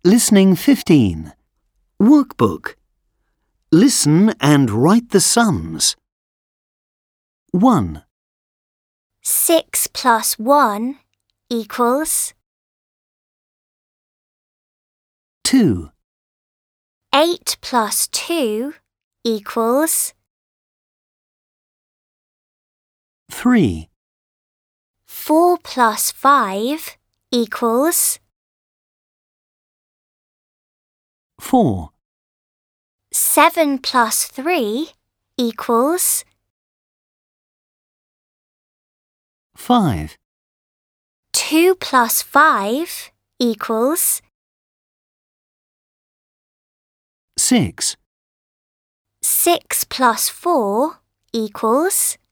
Listening 15. Workbook. Listen and write the sums. 1, 6 plus 1 equals 2, 8 plus 2 equals 3, 4 plus 5 equals 4, 7 plus 3 equals 5, 2 plus 5 equals 6, 6 plus 4 equals